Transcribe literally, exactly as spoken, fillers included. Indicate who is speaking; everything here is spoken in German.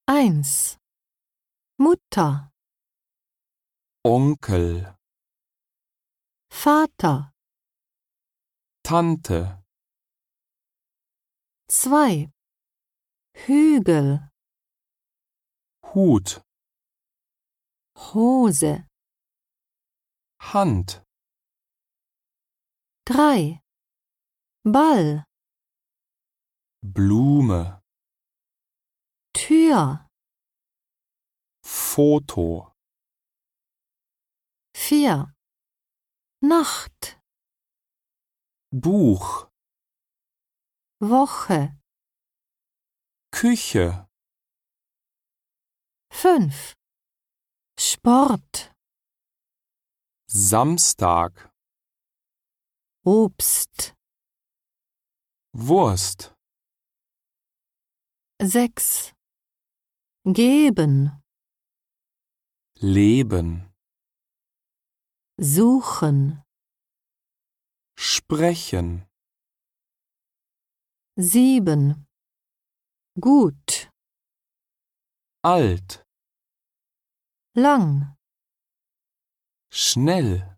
Speaker 1: Eins. Mutter,
Speaker 2: Onkel,
Speaker 1: Vater.
Speaker 2: Tante,
Speaker 1: Zwei. Hügel,
Speaker 2: Hut,
Speaker 1: Hose.
Speaker 2: Hand,
Speaker 1: Drei. Ball,
Speaker 2: Blume,
Speaker 1: Tür.
Speaker 2: Foto,
Speaker 1: Vier. Nacht,
Speaker 2: Buch,
Speaker 1: Woche.
Speaker 2: Küche,
Speaker 1: Fünf. Sport,
Speaker 2: Samstag,
Speaker 1: Obst.
Speaker 2: Wurst,
Speaker 1: Sechs. Geben,
Speaker 2: Leben,
Speaker 1: suchen.
Speaker 2: Sprechen,
Speaker 1: Sieben. Gut,
Speaker 2: alt,
Speaker 1: lang.
Speaker 2: schnell.